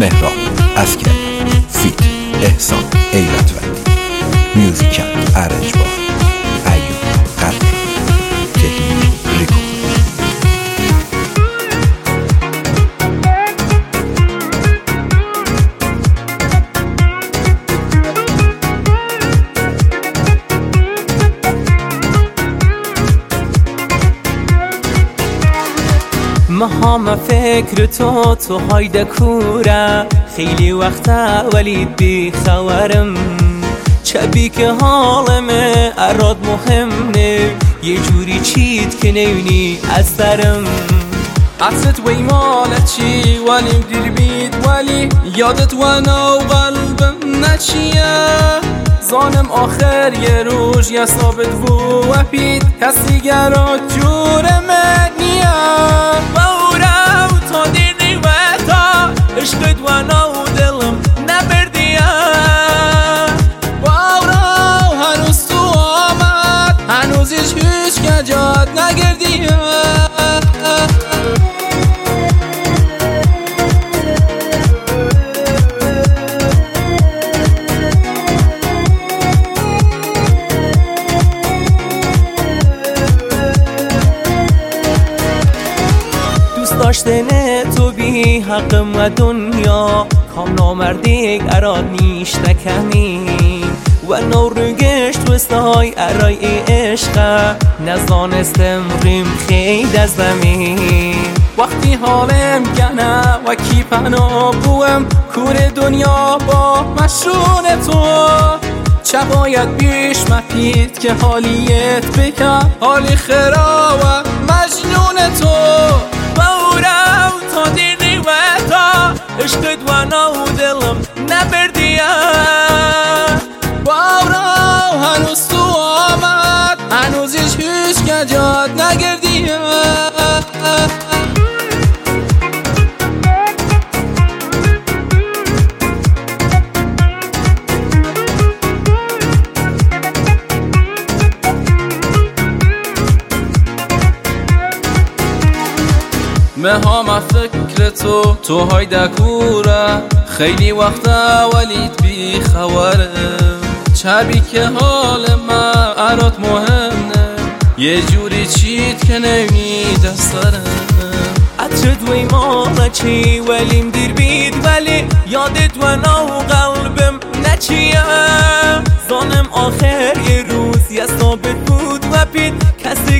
مهراب اسکر فیت احسان ایرتوندی میوزیکل ارنج با ایوب قدری تکنیک ریکو. مهام فکر تو هایده کوره، خیلی وقتا ولی بی خبرم، چبی که حالمه اراد مهمه، یه جوری چیت که نبینی از درم. عطرت وی مالت چی ولیم دیر بید، ولی یادت وانا و قلبم نچیه. زانم آخر یه روش یه ثابت و پید، کسی گرات جورمه نیه. باورم تا دیر نیوتا عشقت وانا و دلم نبردیه. باورم هنوز تو آمد، هنوز هیچ کجات نگردیه. داشتن تو بی حقم و دنیا، کام نامردیگ اراد نیشته کمی و نورگشت وستای ارای عشقه، نزانستم ریم خید از زمین. وقتی حالم گنه و کی پناه بوم، کور دنیا با مشون تو. چه باید بیش مپید که حالیت بکن، حالی خرا و مجنون تو. باورم تا دیر نیوتا عشقت وانا و دلم نبردیه. باورم هنوز تو آمد، هنوز هیچ کجات نگردیه. مهام فکر تو هایده کوره، خیلی وقتا ولیت بی خبرم، چبی که حال ما ارات مهمه، یه جوری چیت که نمی دسترم. عطرت وی مالا چی ولیم دیر بید، ولی یادت وانا و قلبم نچیه. زانم آخر یه روز یه ثابت بود و پید، کسی